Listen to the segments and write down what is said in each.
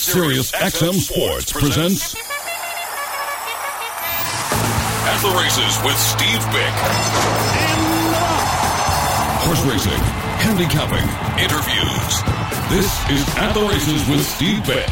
Sirius XM Sports presents At the Races with Steve Bick. Horse racing, handicapping, interviews. This is At the Races with Steve Bick.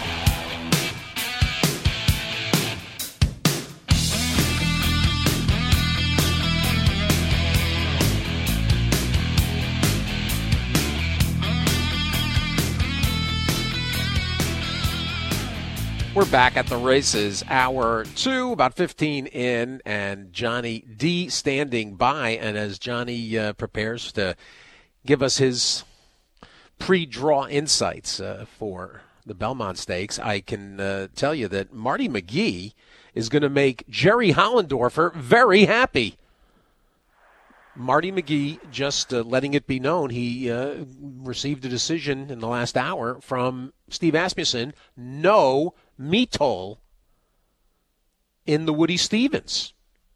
We're back at the races, hour 2, about 15 in, and Johnny D standing by. And as Johnny prepares to give us his pre-draw insights for the Belmont Stakes, I can tell you that Marty McGee is going to make Jerry Hollendorfer very happy. Marty McGee just letting it be known he received a decision in the last hour from Steve Asmussen. No Metol in the Woody Stevens.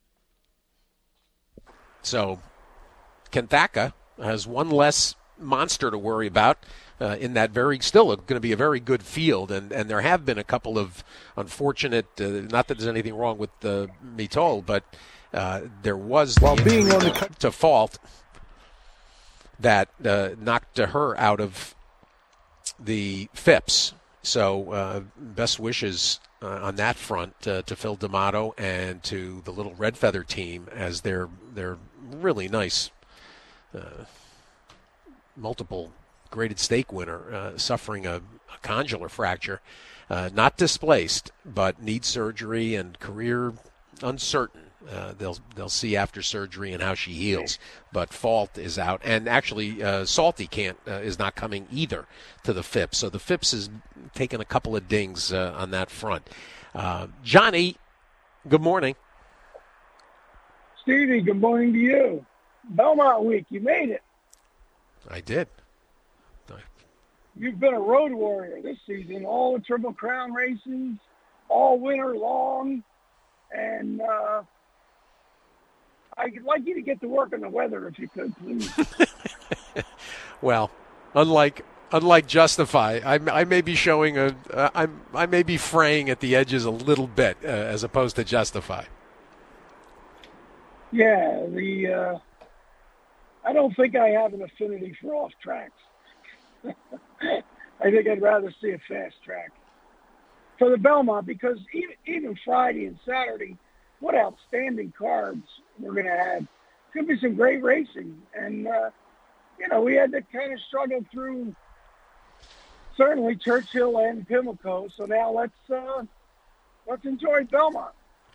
So Kenthaka has one less monster to worry about in that still going to be a very good field. And there have been a couple of unfortunate, not that there's anything wrong with Metol, but there was being on to fault that knocked her out of the Phipps. So best wishes on that front to Phil D'Amato and to the Little Red Feather team as they're really nice multiple graded stake winner suffering a condylar fracture, not displaced but needs surgery and career uncertain. They'll see after surgery and how she heals, but Fault is out, and actually Salty is not coming either to the Phipps. So the Phipps is taking a couple of dings on that front. Johnny, good morning. Stevie, good morning to you. Belmont Week, you made it. I did. You've been a road warrior this season. All the Triple Crown races, all winter long, and I'd like you to get to work on the weather if you could, please. Well, unlike Justify, I may be showing I may be fraying at the edges a little bit as opposed to Justify. Yeah, I don't think I have an affinity for off tracks. I think I'd rather see a fast track for the Belmont, because even Friday and Saturday, what outstanding cards we're going to have. It's going to be some great racing. And, we had to kind of struggle through certainly Churchill and Pimlico. So now let's enjoy Belmont.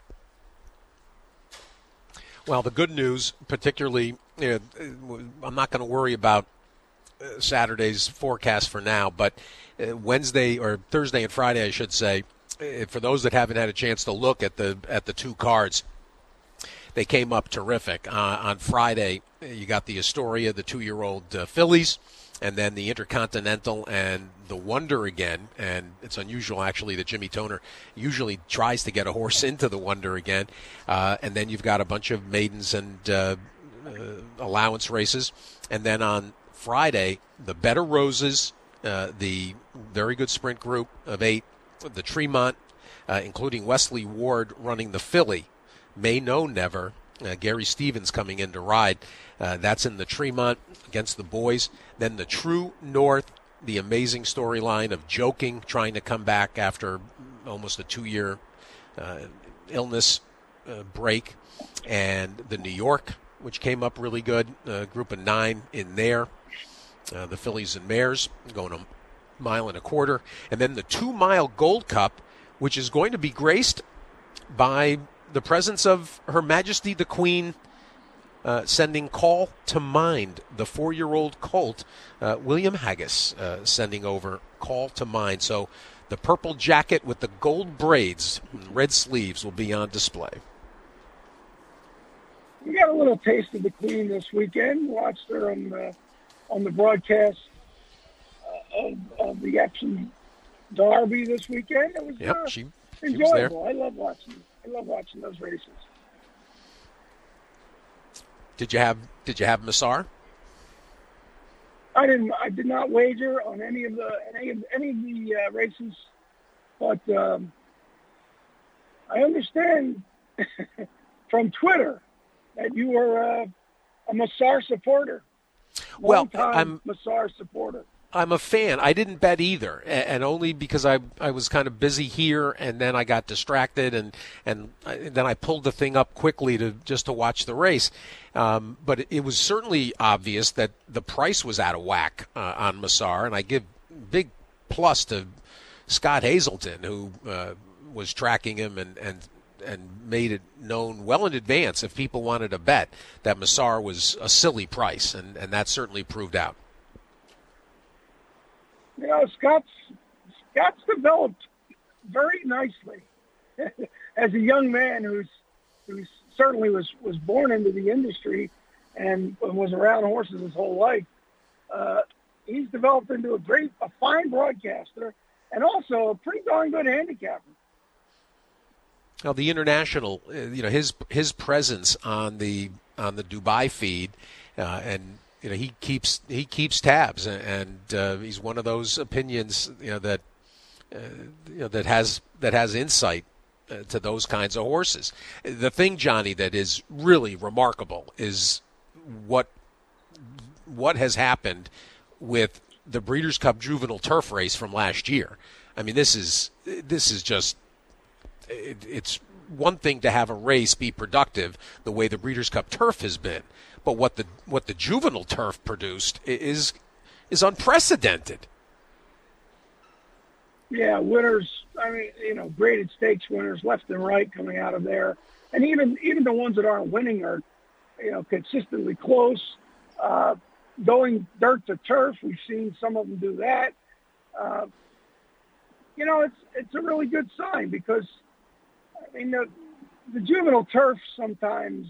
Well, the good news, particularly, I'm not going to worry about Saturday's forecast for now, but Wednesday or Thursday and Friday, I should say, for those that haven't had a chance to look at the two cards, they came up terrific. On Friday, you got the Astoria, the 2-year-old fillies, and then the Intercontinental and the Wonder again. And it's unusual, actually, that Jimmy Toner usually tries to get a horse into the Wonder again. And then you've got a bunch of maidens and allowance races. And then on Friday, the Better Roses, the very good sprint group of 8, the Tremont, including Wesley Ward running the filly, May No Never, Gary Stevens coming in to ride. That's in the Tremont against the boys. Then the True North, the amazing storyline of Joking trying to come back after almost a 2-year illness break. And the New York, which came up really good, group of 9 in there. The fillies and mares going a 1.25 miles. And then the 2-mile Gold Cup, which is going to be graced by the presence of Her Majesty the Queen sending Call to Mind, the 4-year-old colt, William Haggis sending over Call to Mind. So the purple jacket with the gold braids and red sleeves will be on display. We got a little taste of the Queen this weekend. Watched her on the broadcast of the Epsom Derby this weekend. It was she enjoyable. Was there. I love watching those races. Did you have Massar? I did not wager on any of the races But I understand from Twitter that you were a Massar supporter. Well, Long-time Massar supporter. I'm a fan. I didn't bet either, and only because I was kind of busy here, and then I got distracted, and then I pulled the thing up quickly to watch the race. But it was certainly obvious that the price was out of whack on Massar, and I give big plus to Scott Hazelton, who was tracking him and made it known well in advance if people wanted to bet that Massar was a silly price, and that certainly proved out. You know, Scott's developed very nicely as a young man who certainly was born into the industry and was around horses his whole life. He's developed into a fine broadcaster and also a pretty darn good handicapper. Now, the international, his presence on the Dubai feed, and he keeps tabs, and he's one of those opinions that has insight to those kinds of horses. The thing, Johnny, that is really remarkable is what has happened with the Breeders' Cup Juvenile Turf race from last year. I mean, this is just it's one thing to have a race be productive the way the Breeders' Cup Turf has been. But what the juvenile turf produced is unprecedented. Yeah, winners. I mean, graded stakes winners left and right coming out of there, and even the ones that aren't winning are, consistently close. Going dirt to turf, we've seen some of them do that. It's a really good sign because, I mean, the juvenile turf sometimes,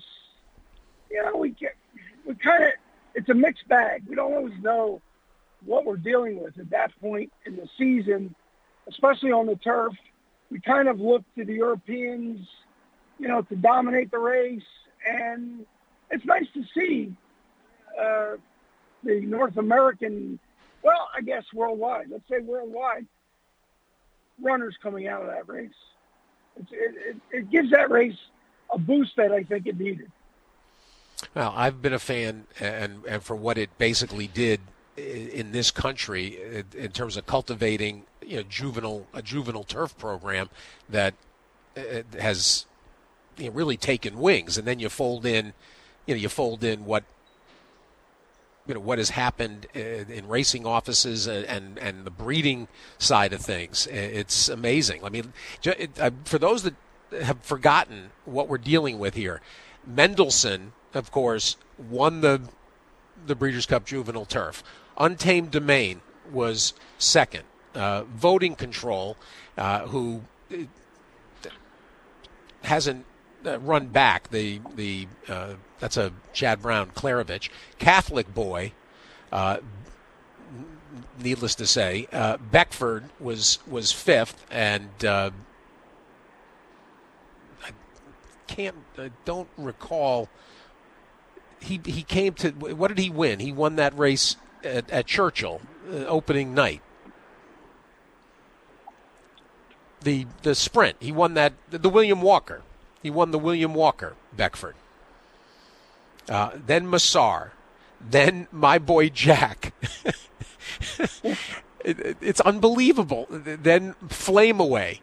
it's a mixed bag. We don't always know what we're dealing with at that point in the season, especially on the turf. We kind of look to the Europeans, to dominate the race. And it's nice to see the North American, well, I guess worldwide, let's say worldwide, runners coming out of that race. It gives that race a boost that I think it needed. Well, I've been a fan, and for what it basically did in this country in terms of cultivating a juvenile turf program that has really taken wings, and then you fold in what has happened in racing offices and the breeding side of things. It's amazing. I mean, for those that have forgotten what we're dealing with here, Mendelssohn, of course, won the Breeders' Cup Juvenile Turf. Untamed Domain was second. Voting Control, who hasn't run back, that's a Chad Brown Klarovich. Catholic Boy, needless to say, Beckford was fifth, and I don't recall. He came to, what did he win? He won that race at Churchill opening night. The sprint. He won that, the William Walker. He won the William Walker, Beckford. Then Massar. Then my boy Jack. It's unbelievable. Then Flame Away.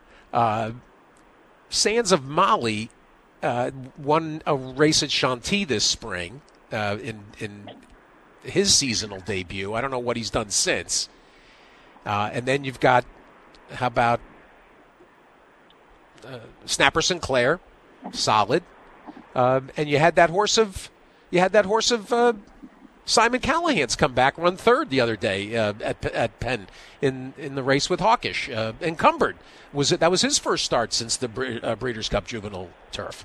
Sands of Mali won a race at Chantilly this spring in his seasonal debut. I don't know what he's done since. And then you've got, how about Snapper Sinclair, solid, and you had that horse of Simon Callahan's come back, run third the other day at Penn in the race with Hawkish. Encumbered that was his first start since the Breeders' Cup Juvenile Turf.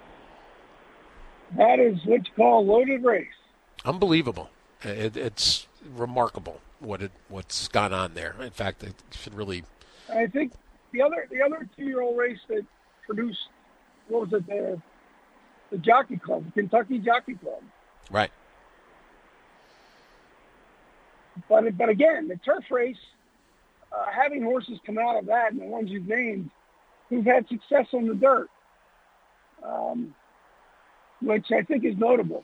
That is what you call a loaded race. Unbelievable. It's remarkable what's gone on there. In fact, it should really. I think the other 2-year-old race that produced, what was it, the Jockey Club, the Kentucky Jockey Club. Right. But again, the turf race, having horses come out of that, and the ones you've named, who've had success on the dirt, which I think is notable.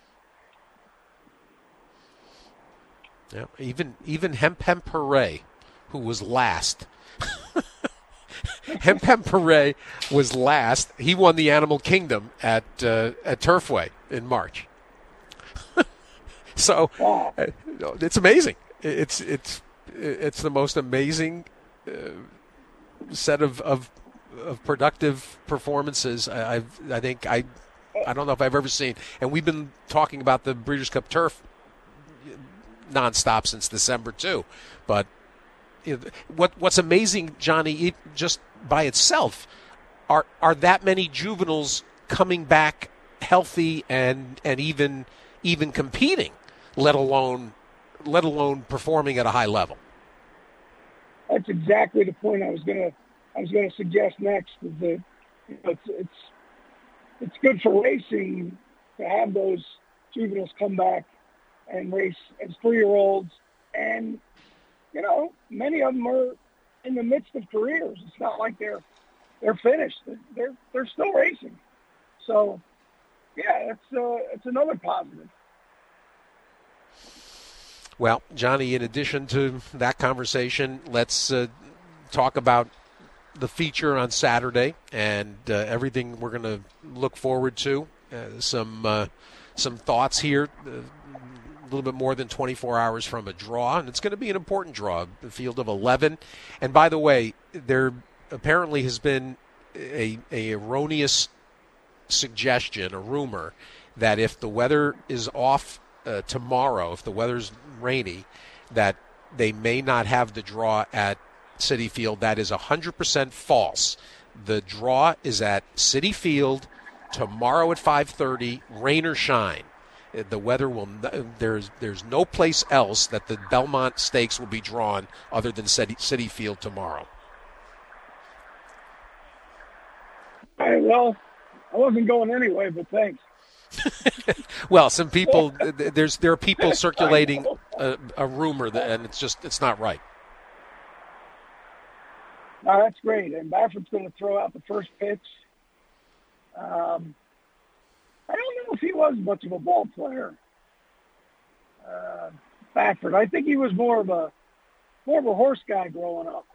Yeah, even Hemp Hooray, who was last. Hemp Hooray was last. He won the Animal Kingdom at Turfway in March. So it's amazing. It's the most amazing set of productive performances I don't know if I've ever seen. And we've been talking about the Breeders' Cup Turf nonstop since December too. But what's amazing, Johnny, just by itself, are that many juveniles coming back healthy and even competing, let alone performing at a high level. That's exactly the point I was gonna suggest next. Is that it's good for racing to have those juveniles come back and race as 3-year-olds, and many of them are in the midst of careers. It's not like they're finished. They're still racing. So yeah, it's another positive. Well, Johnny, in addition to that conversation, let's talk about the feature on Saturday and everything we're going to look forward to. Some thoughts here. A little bit more than 24 hours from a draw, and it's going to be an important draw, the field of 11. And by the way, there apparently has been a erroneous suggestion, a rumor, that if the weather is off tomorrow, if the weather's rainy, that they may not have the draw at Citi Field. That is 100% false. The draw is at Citi Field tomorrow at 5:30, rain or shine. The weather will. There's no place else that the Belmont Stakes will be drawn other than Citi Field tomorrow. Well, I wasn't going anyway, but thanks. Well, some people there are people circulating a rumor and it's not right. No, that's great. And Baffert's going to throw out the first pitch. I don't know if he was much of a ball player, Baffert. I think he was more of a horse guy growing up.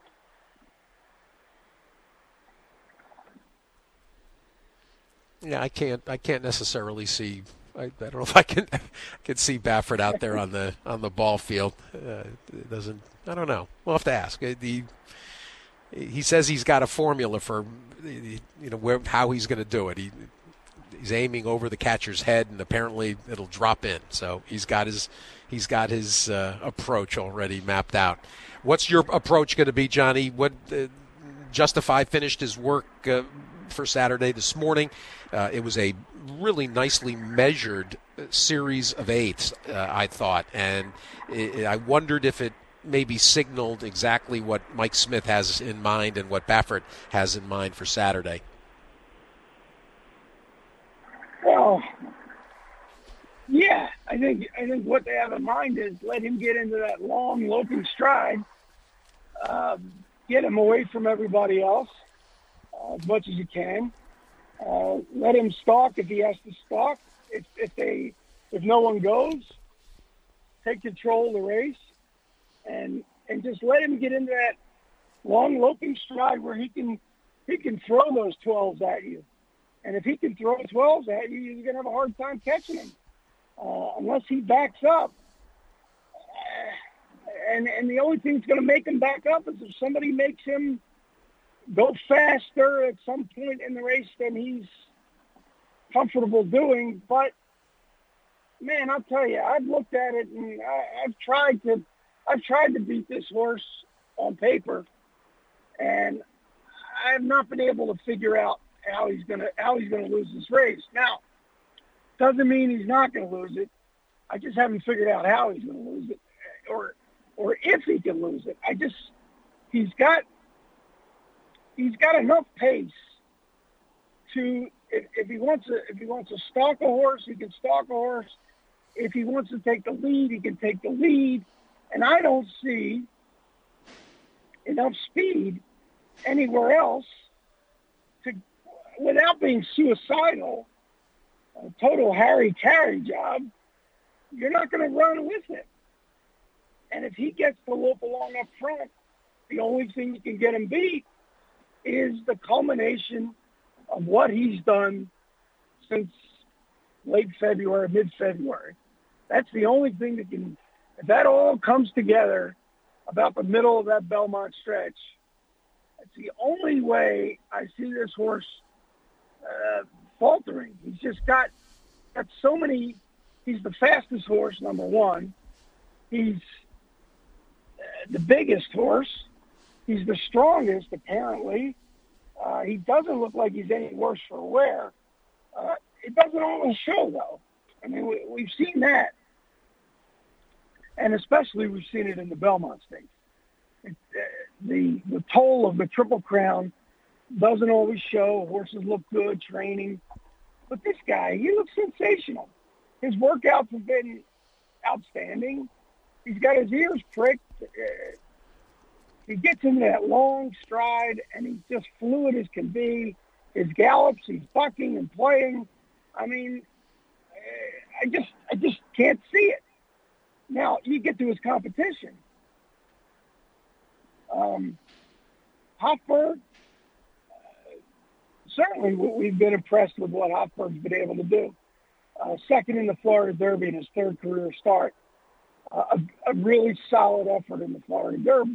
Yeah, I can't necessarily see. I don't know if I can see Baffert out there on the ball field. It doesn't. I don't know. We'll have to ask. He says he's got a formula for how he's going to do it. He's aiming over the catcher's head, and apparently it'll drop in. So he's got his approach already mapped out. What's your approach going to be, Johnny? What Justify finished his work for Saturday this morning. It was a really nicely measured series of eighths, I thought, and I wondered if it maybe signaled exactly what Mike Smith has in mind and what Baffert has in mind for Saturday. Well, yeah, I think what they have in mind is let him get into that long loping stride, get him away from everybody else as much as you can. Let him stalk if he has to stalk. If no one goes, take control of the race, and just let him get into that long loping stride where he can throw those 12s at you. And if he can throw 12s at you, you're going to have a hard time catching him unless he backs up. And the only thing that's going to make him back up is if somebody makes him go faster at some point in the race than he's comfortable doing. But, man, I'll tell you, I've looked at it and I've tried to beat this horse on paper, and I have not been able to figure out how he's gonna lose this race. Now, doesn't mean he's not gonna lose it. I just haven't figured out how he's gonna lose it, or if he can lose it. He's got enough pace to if he wants to stalk a horse, he can stalk a horse. If he wants to take the lead, he can take the lead. And I don't see enough speed anywhere else to, without being suicidal, a total Harry-Carry job, you're not going to run with it. And if he gets to lope along up front, the only thing you can get him beat is the culmination of what he's done since late February, mid-February. That's the only thing that can, if that all comes together about the middle of that Belmont stretch, that's the only way I see this horse faltering. He's just got so many. He's the fastest horse, number one. He's the biggest horse. He's the strongest, apparently. He doesn't look like he's any worse for wear. It doesn't always show, though. I mean, we've seen that. And especially we've seen it in the Belmont Stakes. The toll of the Triple Crown doesn't always show. Horses look good training. But this guy, he looks sensational. His workouts have been outstanding. He's got his ears pricked. He gets into that long stride, and he's just fluid as can be. His gallops, he's bucking and playing. I mean, I just can't see it. Now, you get to his competition. Hofburg, certainly we've been impressed with what Hofburg's been able to do. Second in the Florida Derby in his third career start. A really solid effort in the Florida Derby.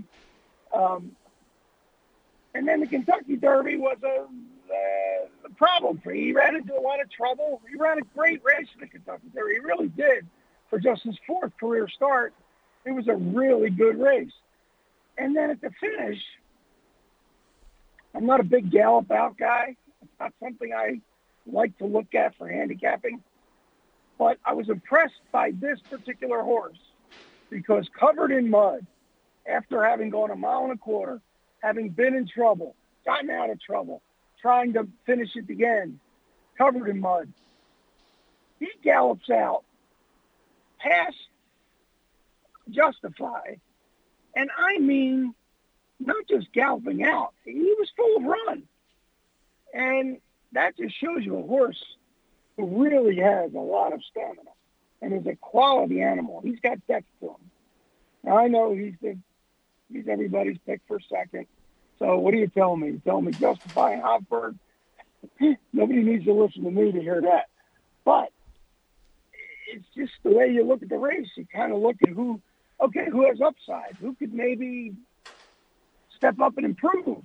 And then the Kentucky Derby was a problem for him. He ran into a lot of trouble. He ran a great race in the Kentucky Derby. He really did. For just his fourth career start, it was a really good race. And then at the finish, I'm not a big gallop out guy. It's not something I like to look at for handicapping. But I was impressed by this particular horse because covered in mud, after having gone 1.25 miles, having been in trouble, gotten out of trouble, trying to finish it again, covered in mud, he gallops out past Justify. And I mean, not just galloping out. He was full of run. And that just shows you a horse who really has a lot of stamina and is a quality animal. He's got depth to him. Now, I know he's everybody's pick for second. So what are you telling me? You telling me Justify and Hofburg? Nobody needs to listen to me to hear that. But it's just the way you look at the race. You kind of look at who has upside? Who could maybe step up and improve?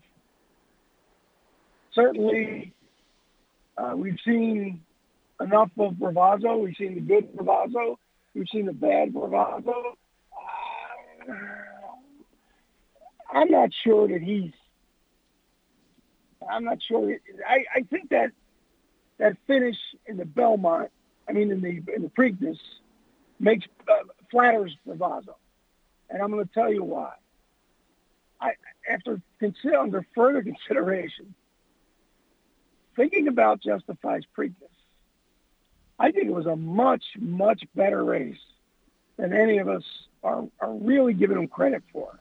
Certainly, we've seen enough of Bravazzo. We've seen the good Bravazzo. We've seen the bad Bravazzo. I'm not sure that I think that finish in the Belmont, in the Preakness, flatters Bravazzo. And I'm going to tell you why. Under further consideration, thinking about Justify's Preakness, I think it was a much, much better race than any of us are really giving him credit for.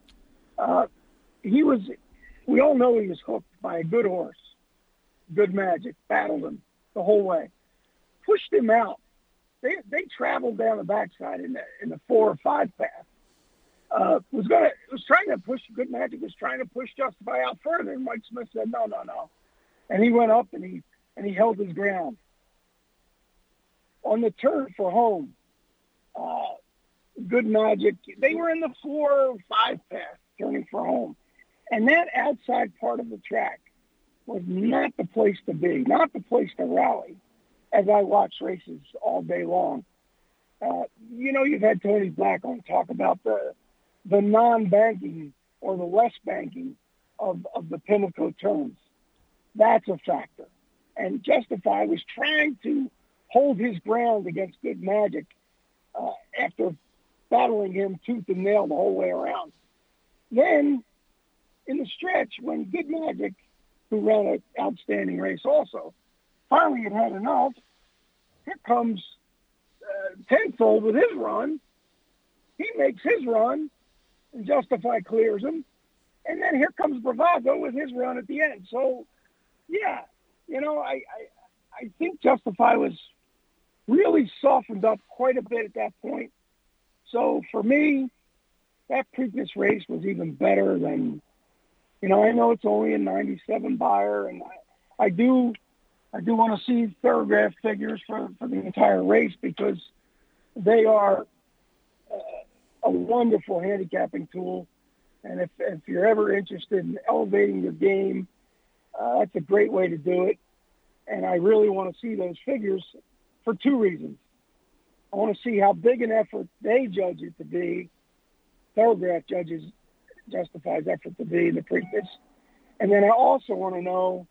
We all know he was hooked by a good horse, Good Magic, battled him the whole way, pushed him out. They traveled down the backside in the 4 or 5 path. Good Magic was trying to push Justify out further, and Mike Smith said, no. And he went up and he held his ground. On the turn for home, Good Magic, they were in the 4 or 5 path turning for home. And that outside part of the track was not the place to be, not the place to rally, as I watch races all day long. You've had Tony Black on talk about the non-banking or the less banking of the Pimlico turns. That's a factor. And Justify was trying to hold his ground against Good Magic after battling him tooth and nail the whole way around. Then, in the stretch, when Good Magic, who ran an outstanding race also, finally had enough, here comes Tenfold with his run. He makes his run, and Justify clears him. And then here comes Bravado with his run at the end. So, yeah, I think Justify was really softened up quite a bit at that point. So for me, that Preakness race was even better than, I know it's only a 97 buyer, and I do want to see Thoroughgraph figures for the entire race because they are a wonderful handicapping tool. And if you're ever interested in elevating your game, that's a great way to do it. And I really want to see those figures for two reasons. I want to see how big an effort they judge it to be. Thoroughgraph judges Justify's effort to be in the Preakness. And then I also want to know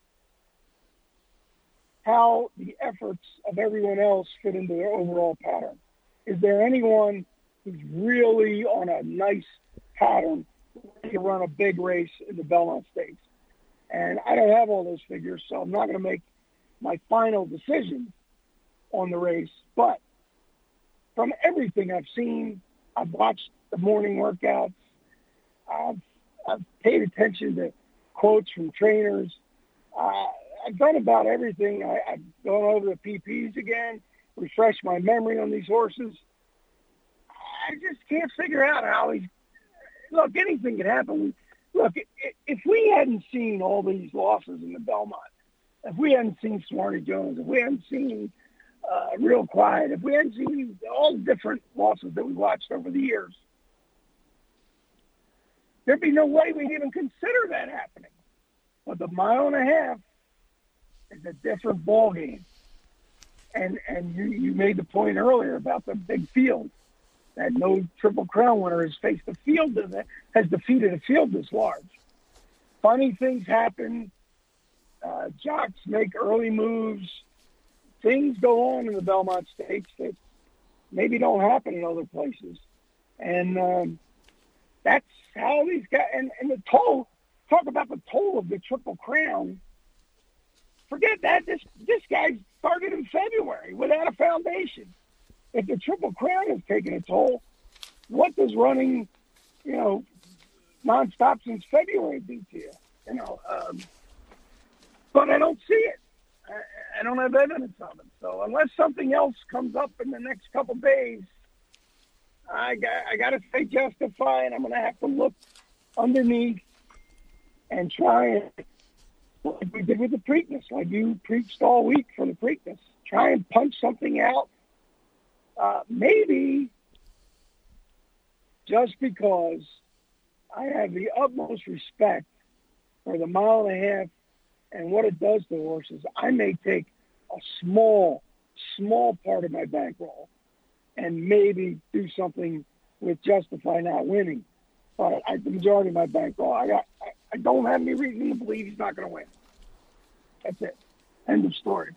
how the efforts of everyone else fit into their overall pattern. Is there anyone who's really on a nice pattern to run a big race in the Belmont Stakes? And I don't have all those figures, so I'm not going to make my final decision on the race. But from everything I've seen, I've watched the morning workouts, I've paid attention to quotes from trainers. I've done about everything. I've gone over the PPs again, refreshed my memory on these horses. I just can't figure out how he's... Look, anything can happen. Look, if we hadn't seen all these losses in the Belmont, if we hadn't seen Smarty Jones, if we hadn't seen Real Quiet, if we hadn't seen all the different losses that we watched over the years, there'd be no way we'd even consider that happening. But the 1.5 miles is a different ballgame. And you made the point earlier about the big field, that no Triple Crown winner has faced a field that has defeated a field this large. Funny things happen. Jocks make early moves. Things go on in the Belmont Stakes that maybe don't happen in other places. And that's how these guys, and the toll, talk about the toll of the Triple Crown. Forget that. This guy started in February without a foundation. If the Triple Crown has taken a toll, what does running, nonstop since February do to you? But I don't see it. I don't have evidence of it. So unless something else comes up in the next couple of days, I got to say Justify, and I'm going to have to look underneath and try and, like we did with the Preakness, like you preached all week for the Preakness, try and punch something out. Maybe just because I have the utmost respect for the 1.5 miles and what it does to horses, I may take a small part of my bankroll and maybe do something with Justify not winning. But the majority of my bankroll, I don't have any reason to believe he's not going to win. That's it. End of story.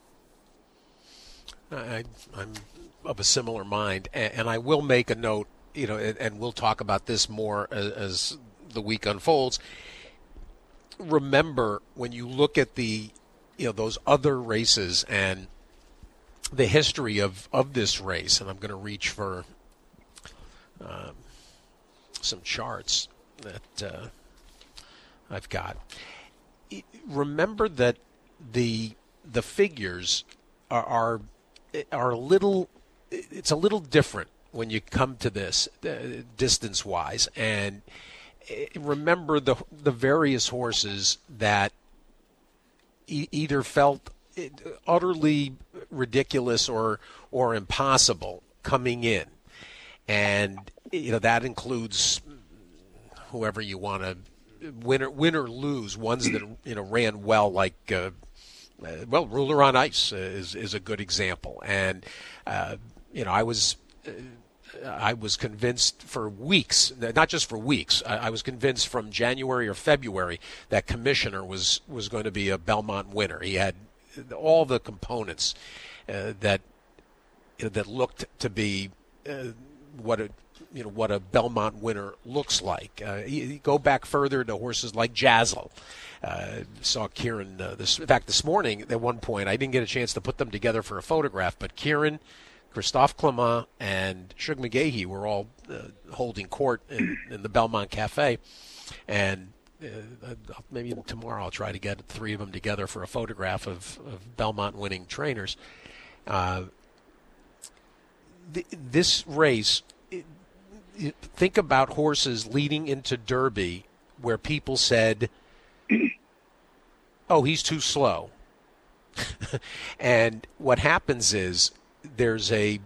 I'm of a similar mind, and I will make a note, and we'll talk about this more as the week unfolds. Remember, when you look at the, those other races and the history of this race, and I'm going to reach for some charts that I've got. Remember that the figures are a little. It's a little different when you come to this distance-wise, and remember the various horses that either felt utterly ridiculous or impossible coming in, and that includes whoever you want to win or lose. Ones that ran well, like Ruler on Ice is a good example, and I was convinced for weeks, not just for weeks, I was convinced from January or February that Commissioner was going to be a Belmont winner. He had all the components that looked to be what a Belmont winner looks like. You go back further to horses like Jazzle. Saw Kieran, in fact, this morning at one point, I didn't get a chance to put them together for a photograph, but Kieran, Christophe Clement, and Shug McGahee were all holding court in the Belmont Cafe. And maybe tomorrow I'll try to get 3 of them together for a photograph of Belmont winning trainers. This race, think about horses leading into Derby where people said, oh, he's too slow. And what happens is there's a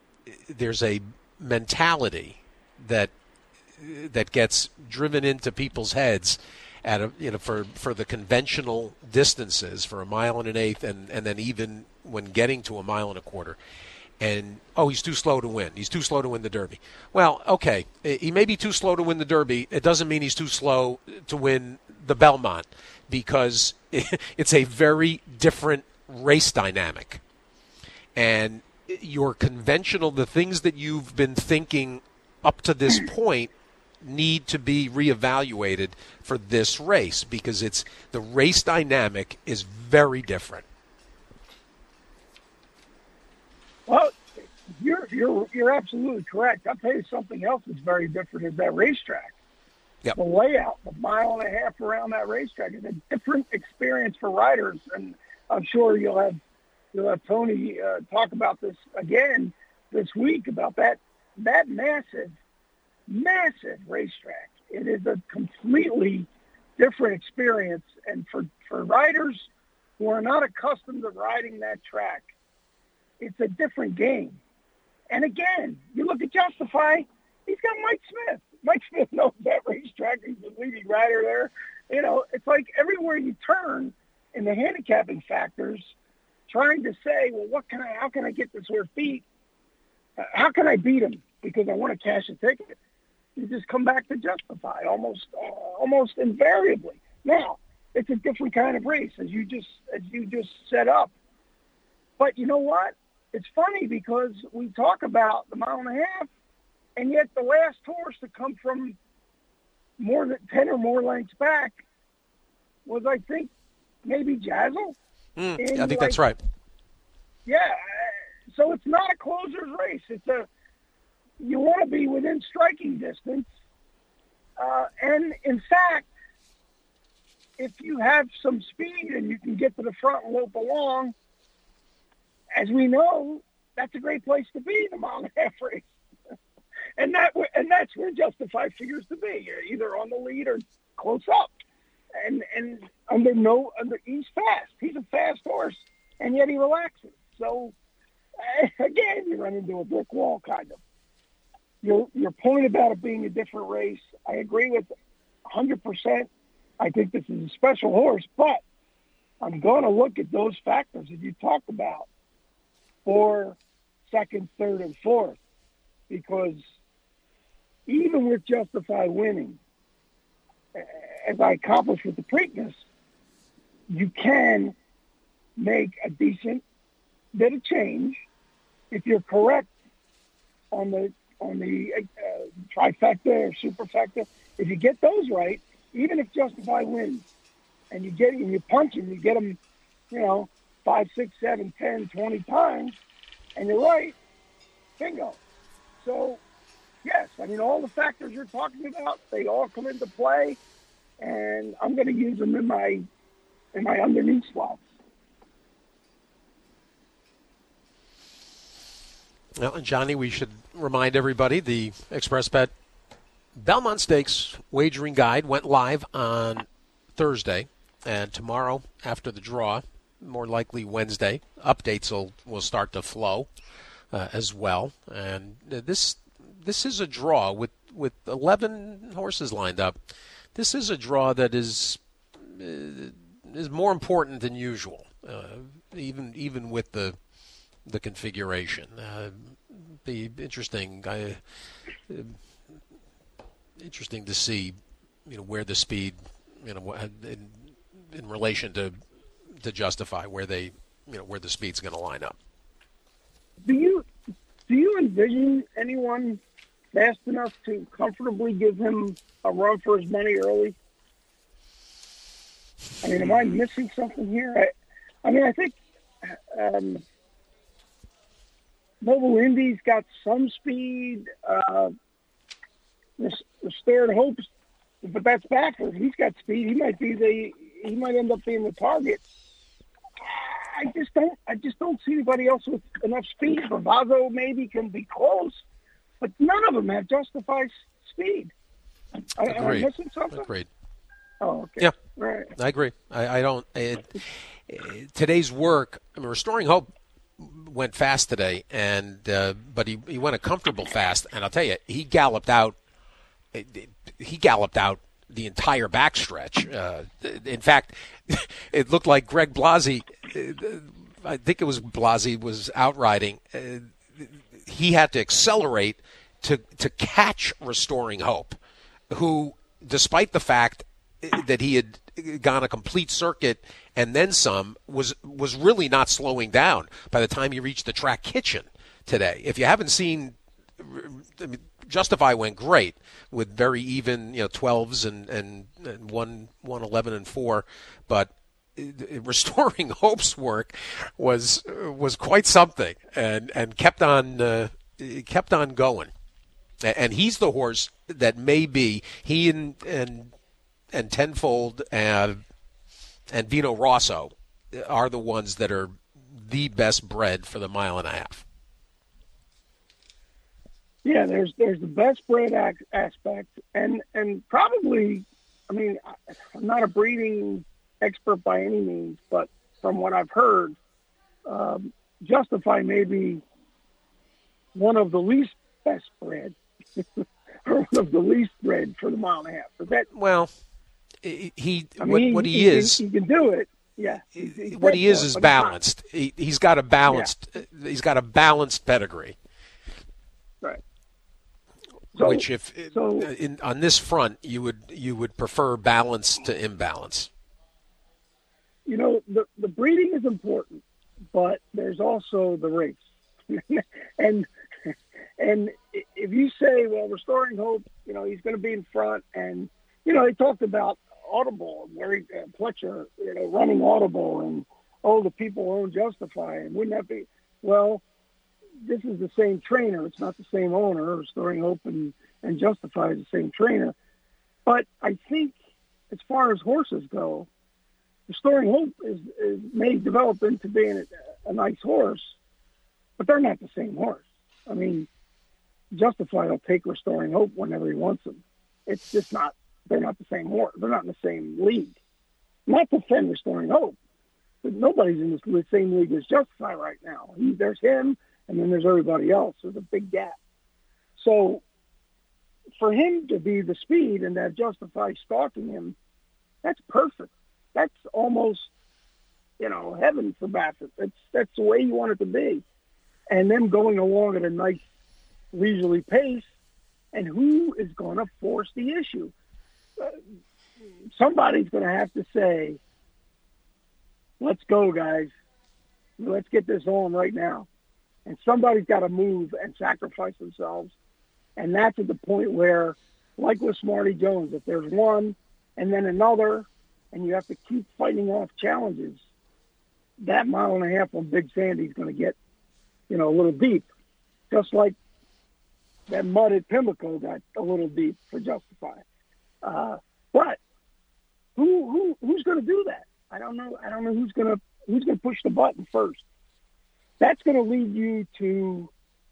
mentality that gets driven into people's heads for the conventional distances, for 1 1/8 miles, and then even when getting to 1 1/4 miles. And, oh, he's too slow to win. He's too slow to win the Derby. Well, okay, he may be too slow to win the Derby. It doesn't mean he's too slow to win the Belmont, because it's a very different race dynamic. And your conventional, the things that you've been thinking up to this point need to be reevaluated for this race, because the race dynamic is very different. Well, you're absolutely correct. I'll tell you something else that's very different is that racetrack. Yep. The layout, the 1.5 miles around that racetrack is a different experience for riders, and I'm sure you'll have Tony talk about this again this week about that massive racetrack. It is a completely different experience, and for riders who are not accustomed to riding that track, it's a different game. And again, you look at Justify, he's got Mike Smith. Mike Smith knows that racetrack. He's the leading rider there. It's like everywhere you turn in the handicapping factors, trying to say, well, how can I get this horse beat? How can I beat him? Because I want to cash a ticket. You just come back to Justify almost invariably. Now, it's a different kind of race, as you just set up. But you know what? It's funny because we talk about the 1.5 miles, and yet the last horse to come from more than 10 or more lengths back was, I think, maybe Jazzle. I think that's right. Yeah. So it's not a closer's race. You want to be within striking distance. And in fact, if you have some speed and you can get to the front and lope along, as we know, that's a great place to be in the 1.5 mile race. and that's where Justify figures to be. You're either on the lead or close up. And he's fast. He's a fast horse, and yet he relaxes. So again, you run into a brick wall, kind of. Your point about it being a different race, I agree with 100%. I think this is a special horse, but I'm going to look at those factors that you talked about for second, third, and fourth, because even with Justify winning, as I accomplished with the Preakness, you can make a decent bit of change if you're correct on the trifecta or superfecta. If you get those right, even if Justify wins, and you punch him, you get him, 5, 6, 7, 10, 20 times, and you're right, bingo. So, yes, all the factors you're talking about, they all come into play, and I'm going to use them in my underneath slots. Well, and Johnny, we should remind everybody the ExpressBet Belmont Stakes wagering guide went live on Thursday, and tomorrow after the draw, more likely Wednesday, updates will start to flow as well. And this is a draw with 11 horses lined up. This is a draw that is more important than usual, even with the configuration. Be interesting. Interesting to see, where the speed, in relation to Justify, where the speed's going to line up. Do you envision anyone fast enough to comfortably give him a run for his money early? Am I missing something here? I think Mobile Indy's got some speed. Restored Hope's but that's Baffert. He's got speed. He might end up being the target. I just don't see anybody else with enough speed. Bravazzo maybe can be close, but none of them have justified speed. Am I missing something? Agreed. Oh, okay. Yeah, right. I agree. I don't. Today's work, Restoring Hope went fast today, and but he went a comfortable fast, and I'll tell you, he galloped out the entire backstretch. In fact, it looked like Greg Blasi, I think it was Blasi, was outriding. He had to accelerate to catch Restoring Hope, who, despite the fact that he had gone a complete circuit and then some, was really not slowing down by the time he reached the track kitchen today. If you haven't seen, Justify went great with very even, 12s and 111 and 4, but Restoring Hope's work was quite something, and kept on going. And he's the horse that may be, he and Tenfold and Vino Rosso are the ones that are the best bred for the 1.5 miles. Yeah, there's the best bred aspect, and probably, I mean, I'm not a breeding expert by any means, but from what I've heard, Justify may be one of the least best bred, or one of the least bred for the 1.5 miles. Is that, well, he can do it. Yeah. What he is balanced. He's got a balanced. Yeah. He's got a balanced pedigree. Right. Which, on this front, you would prefer balance to imbalance. The breeding is important, but there's also the race, and if you say, well, Restoring Hope, he's going to be in front, and they talked about Audible, Larry Pletcher, running Audible, and the people own Justify, and wouldn't that be? Well, this is the same trainer. It's not the same owner. Restoring Hope and Justify is the same trainer. But I think as far as horses go, Restoring Hope may develop into being a nice horse, but they're not the same horse. I mean, Justify will take Restoring Hope whenever he wants them. It's just not, they're not the same horse. They're not in the same league. Not to defend Restoring Hope, but nobody's in the same league as Justify right now. There's him, and then there's everybody else. There's a big gap. So for him to be the speed and to have Justify stalking him, that's perfect. That's almost, heaven for Baffert. That's the way you want it to be. And them going along at a nice leisurely pace, and who is going to force the issue? Somebody's going to have to say, let's go, guys. Let's get this on right now. And somebody's got to move and sacrifice themselves. And that's at the point where, like with Smarty Jones, if there's one and then another, and you have to keep fighting off challenges, that 1.5 miles on Big Sandy's going to get, a little deep. Just like that mud at Pimlico got a little deep for Justify. But who's going to do that? I don't know who's going to push the button first. That's going to lead you to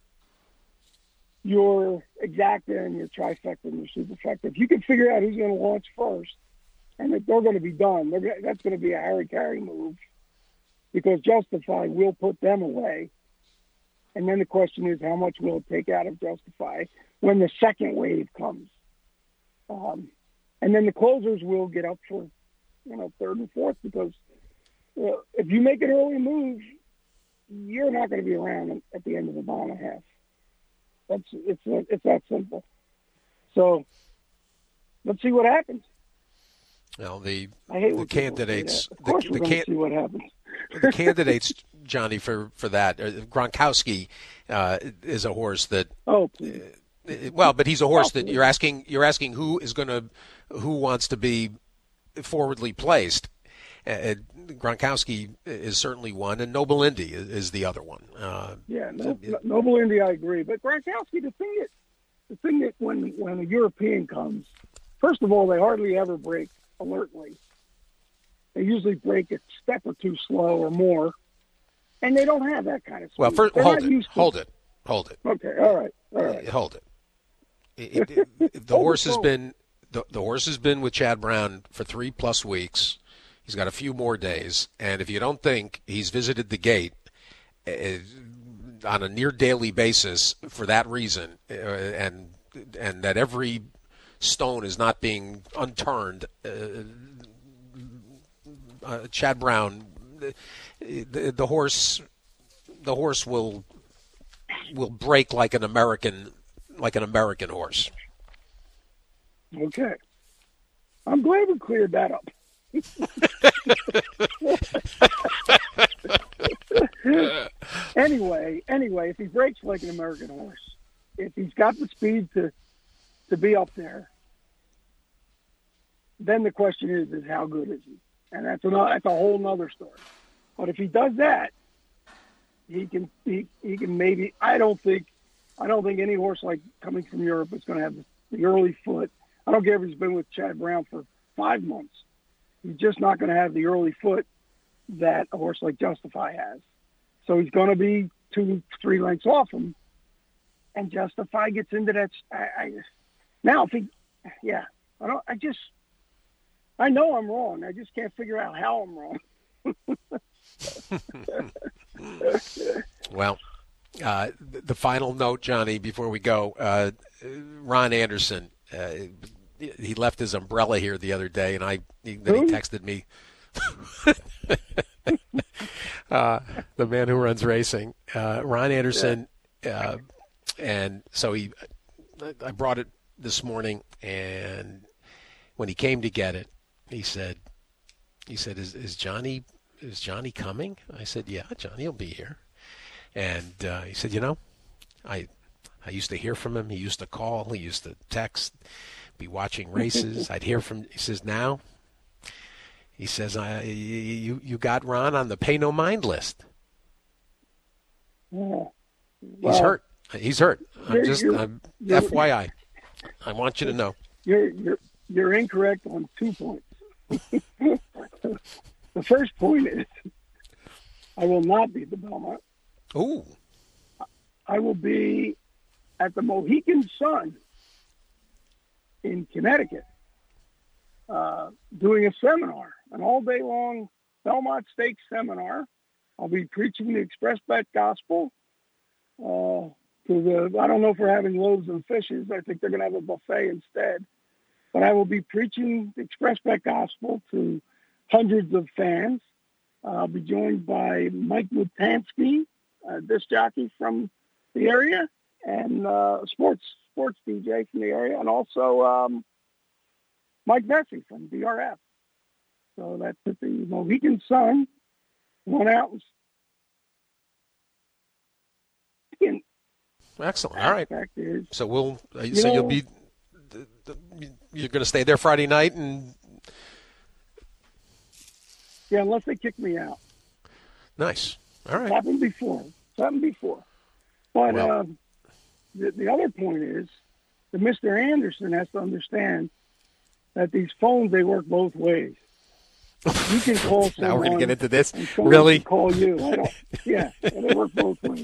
your exacta and your trifecta and your superfecta. If you can figure out who's going to launch first, and if they're going to be done, that's going to be a Harry Carey move, because Justify will put them away. And then the question is, how much will it take out of Justify when the second wave comes? And then the closers will get up for, third and fourth, because if you make an early move, you're not going to be around at the end of the 1.5 miles. It's that simple. So let's see what happens. Well, the candidates. Of course, we're going to see what happens. The candidates, Johnny, for that, Gronkowski is a horse that. But he's a horse that you're asking who wants to be forwardly placed. Gronkowski is certainly one, and Noble Indy is the other one. Noble Indy, I agree. But Gronkowski, the thing that when a European comes, First of all, they hardly ever break alertly. They usually break a step or two slow or more, and they don't have that kind of speed. Well, first, hold it. Okay, all right. Hold it. The horse has been with Chad Brown for 3+ weeks. He's got a few more days, and if you don't think he's visited the gate on a near daily basis for that reason, and that every stone is not being unturned, Chad Brown, the horse will break like an American horse. Okay, I'm glad we cleared that up. Anyway, if he breaks like an American horse, if he's got the speed to be up there, then the question is how good is he? And that's a whole nother story. But if he does that, he can maybe. I don't think any horse like coming from Europe is going to have the early foot. I don't care if he's been with Chad Brown for 5 months. He's just not going to have the early foot that a horse like Justify has. So he's going to be 2-3 lengths off him, and Justify gets into that. I know I'm wrong. I just can't figure out how I'm wrong. Well, the final note, Johnny, before we go, Ron Anderson, he left his umbrella here the other day, and he texted me. The man who runs racing, Ron Anderson, and so I brought it this morning, and when he came to get it, he said, "Is Johnny coming?" I said, "Yeah, Johnny will be here." And he said, I used to hear from him. He used to call. He used to text. Be watching races. I'd hear from. He says now. He says, "You got Ron on the pay no mind list." Well, He's hurt. I'm FYI. I want you to know. You're incorrect on 2 points. The first point is, I will not be at the Belmont. Ooh. I will be at the Mohegan Sun in Connecticut, doing a seminar, an all-day-long Belmont Stakes seminar. I'll be preaching the Express Bet Gospel I don't know if we're having loaves and fishes. I think they're going to have a buffet instead. But I will be preaching the Express Bet Gospel to hundreds of fans. I'll be joined by Mike Mutansky, a disc jockey from the area, and sports DJ from the area, and also Mike Vesey from DRF. So that's at the Mohegan Sun. Went out and excellent. All right. Is, so you'll be you're going to stay there Friday night, and yeah, unless they kick me out. Nice. All right. It's happened before. But the other point is that Mr. Anderson has to understand that these phones, they work both ways. You can call someone. Now we're going to get into this. Really? Can call you. I don't. Yeah, they work both ways.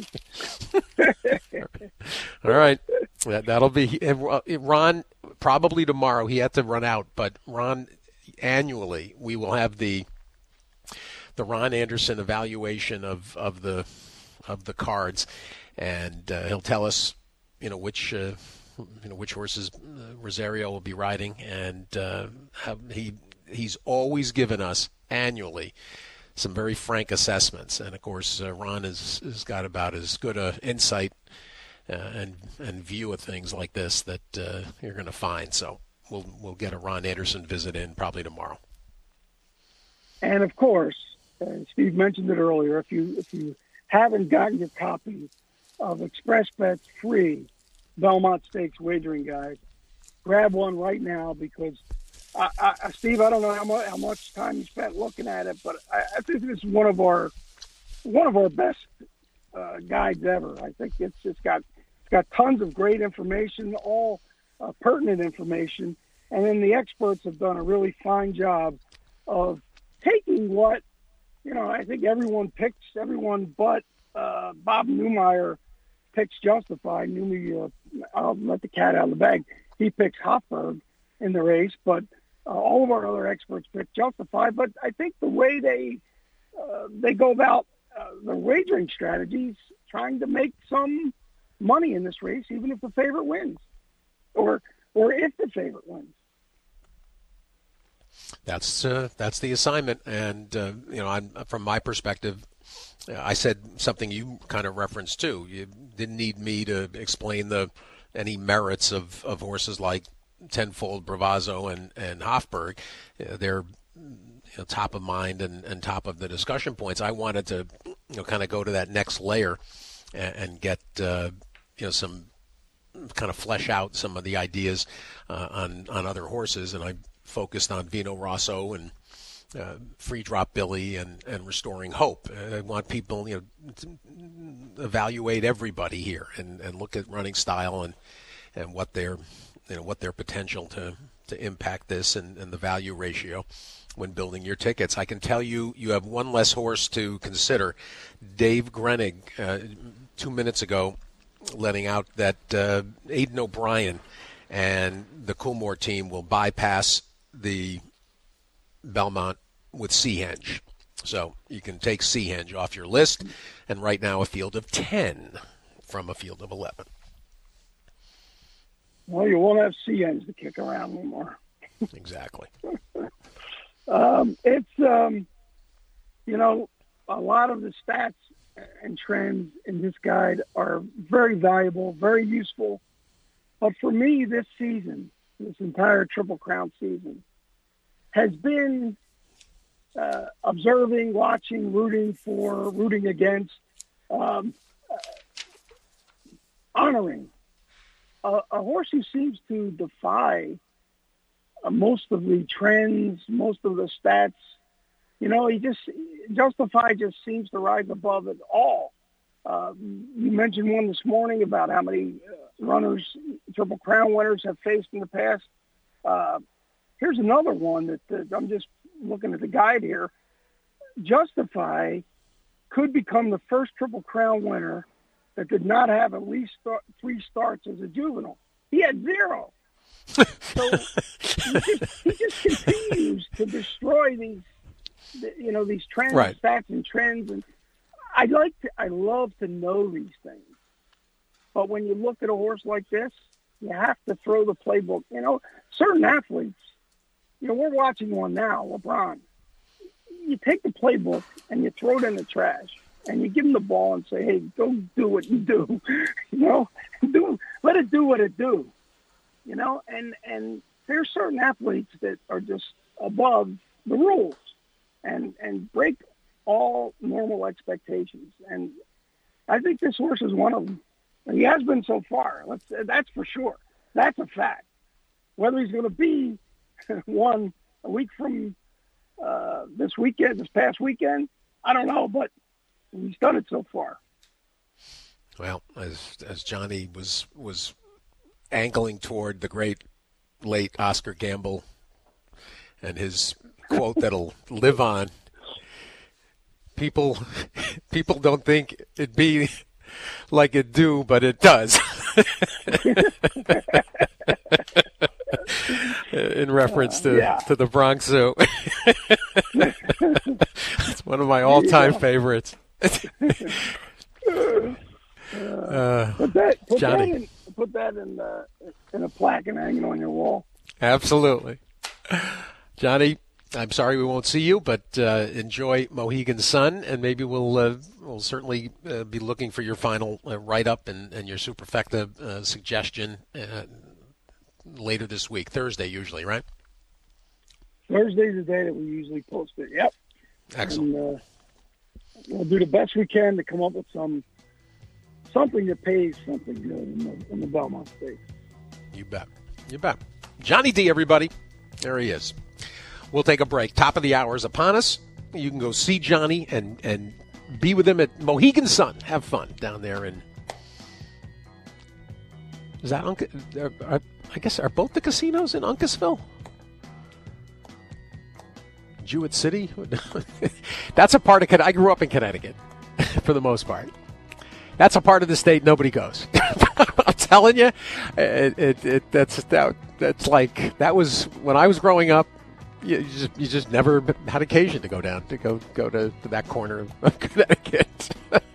All right. That'll be Ron. Probably tomorrow. He had to run out, but Ron, annually we will have the Ron Anderson evaluation of the cards, and he'll tell us which horses Rosario will be riding, and he's always given us annually some very frank assessments, and of course Ron has got about as good a insight and view of things like this that you're going to find. So we'll get a Ron Anderson visit in probably tomorrow. And of course, Steve mentioned it earlier. If you haven't gotten your copy of Express Bet's free Belmont Stakes wagering guide, grab one right now, because Steve, I don't know how much time you spent looking at it, but I think this is one of our best guides ever. I think it's got tons of great information, all pertinent information, And then the experts have done a really fine job of taking what, I think everyone but Bob Newmeyer picks Justified. I'll let the cat out of the bag. He picks Hofberg in the race, but all of our other experts pick Justified. But I think the way they go about the wagering strategies, trying to make some money in this race, even if the favorite wins, or if the favorite wins. That's the assignment, and from my perspective, I said something you kind of referenced too. You didn't need me to explain any merits of horses like Tenfold, Bravazzo, and Hofberg. They're top of mind and top of the discussion points. I wanted to kind of go to that next layer and get some kind of flesh out some of the ideas on other horses, and I focused on Vino Rosso and Free Drop Billy and Restoring Hope. I want people to evaluate everybody here and look at running style and what their potential to impact this and the value ratio when building your tickets. I can tell you have one less horse to consider. Dave Grenig 2 minutes ago letting out that Aidan O'Brien and the Coolmore team will bypass the Belmont with Seahenge. So you can take Seahenge off your list, and right now a field of 10 from a field of 11. Well, you won't have Seahenge to kick around anymore. Exactly. It's, a lot of the stats and trends in this guide are very valuable, very useful. But for me, this entire Triple Crown season, has been observing, watching, rooting against, honoring a horse who seems to defy most of the trends, most of the stats. Justified just seems to rise above it all. You mentioned one this morning about how many runners, Triple Crown winners have faced in the past. Here's another one that I'm just looking at the guide here. Justify could become the first Triple Crown winner that did not have at least 3 starts as a juvenile. He had 0. So he just continues to destroy these trends, right, stats and trends. And I love to know these things. But when you look at a horse like this, you have to throw the playbook. Certain athletes, we're watching one now, LeBron. You take the playbook and you throw it in the trash and you give him the ball and say, hey, go do what you do. Let it do what it do. And there's certain athletes that are just above the rules and break all normal expectations. And I think this horse is one of them. And he has been so far. That's for sure. That's a fact. Whether he's going to be one a week from this past weekend, I don't know, but he's done it so far. Well, as Johnny was angling toward the great late Oscar Gamble and his quote that'll live on, people don't think it'd be like it do, but it does. In reference to the Bronx Zoo. It's one of my all-time favorites. Put that in a plaque and hang it on your wall. Absolutely. Johnny, I'm sorry we won't see you, but enjoy Mohegan Sun, and maybe we'll certainly be looking for your final write-up and your superfecta suggestion later this week. Thursday usually, right? Thursday's the day that we usually post it. Yep. Excellent. And, we'll do the best we can to come up with something that pays something good in the Belmont Stakes. You bet. Johnny D, everybody. There he is. We'll take a break. Top of the hour is upon us. You can go see Johnny and be with him at Mohegan Sun. Have fun down there in Is that I guess are both the casinos in Uncasville? Jewett City? That's a part of I grew up in Connecticut, for the most part. That's a part of the state nobody goes. I'm telling you, that's like that was when I was growing up. You just never had occasion to go down to go to that corner of Connecticut.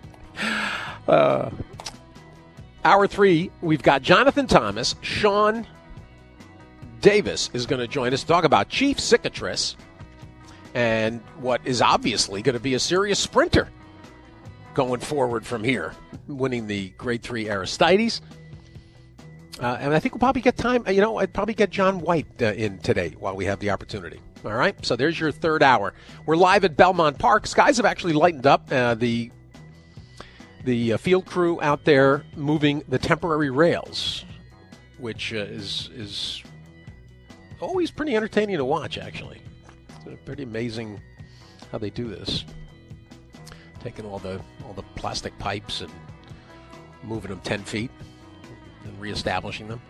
Hour 3, we've got Jonathan Thomas. Sean Davis is going to join us to talk about Chief Cicatrice and what is obviously going to be a serious sprinter going forward from here, winning the Grade 3 Aristides. And I think we'll probably get time. I'd probably get John White in today while we have the opportunity. All right, so there's your third hour. We're live at Belmont Park. Skies have actually lightened up. The field crew out there moving the temporary rails, which is always pretty entertaining to watch, actually. It's pretty amazing how they do this. Taking all the plastic pipes and moving them 10 feet and reestablishing them.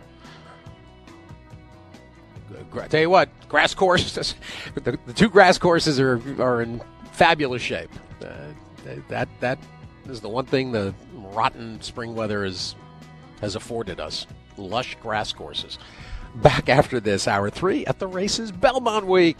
Tell you what, grass courses, the 2 grass courses are in fabulous shape. That is the one thing the rotten spring weather has afforded us. Lush grass courses. Back after this, hour 3 at the races, Belmont Week.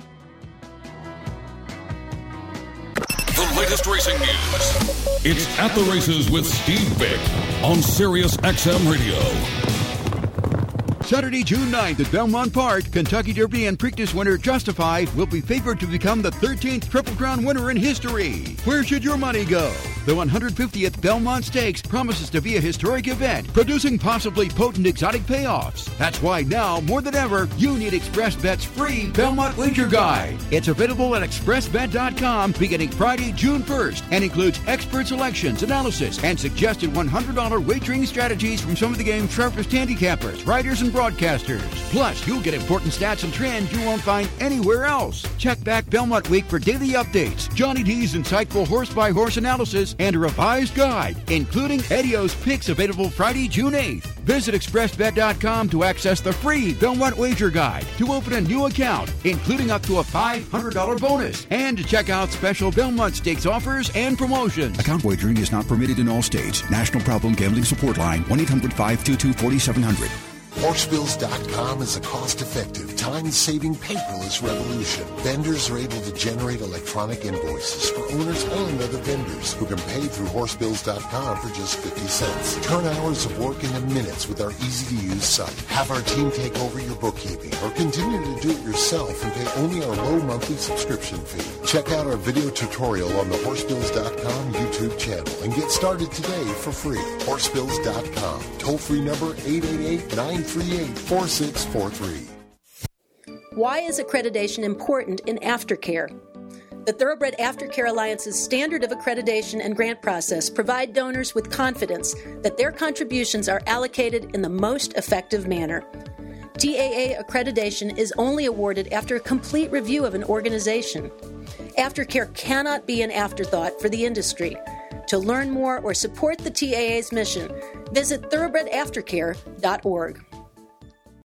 The latest racing news. It's At the Races with Steve Vick on Sirius XM Radio. Saturday, June 9th at Belmont Park, Kentucky Derby and Preakness winner Justified will be favored to become the 13th Triple Crown winner in history. Where should your money go? The 150th Belmont Stakes promises to be a historic event, producing possibly potent exotic payoffs. That's why now, more than ever, you need ExpressBet's free Belmont Wager Guide. It's available at expressbet.com beginning Friday, June 1st, and includes expert selections, analysis, and suggested $100 wagering strategies from some of the game's sharpest handicappers, writers, and broadcasters. Plus, you'll get important stats and trends you won't find anywhere else. Check back Belmont Week for daily updates, Johnny D's insightful horse-by-horse analysis, and a revised guide, including Eddio's picks available Friday, June 8th. Visit expressbet.com to access the free Belmont Wager Guide, to open a new account, including up to a $500 bonus, and to check out special Belmont Stakes offers and promotions. Account wagering is not permitted in all states. National Problem Gambling Support Line, 1-800-522-4700. Horsebills.com is a cost-effective, time-saving paperless revolution. Vendors are able to generate electronic invoices for owners and other vendors who can pay through Horsebills.com for just 50 cents. Turn hours of work into minutes with our easy-to-use site. Have our team take over your bookkeeping or continue to do it yourself and pay only our low monthly subscription fee. Check out our video tutorial on the Horsebills.com YouTube channel and get started today for free. Horsebills.com. Toll-free number 888-938-4643. Why is accreditation important in aftercare? The Thoroughbred Aftercare Alliance's standard of accreditation and grant process provide donors with confidence that their contributions are allocated in the most effective manner. TAA accreditation is only awarded after a complete review of an organization. Aftercare cannot be an afterthought for the industry. To learn more or support the TAA's mission, visit thoroughbredaftercare.org.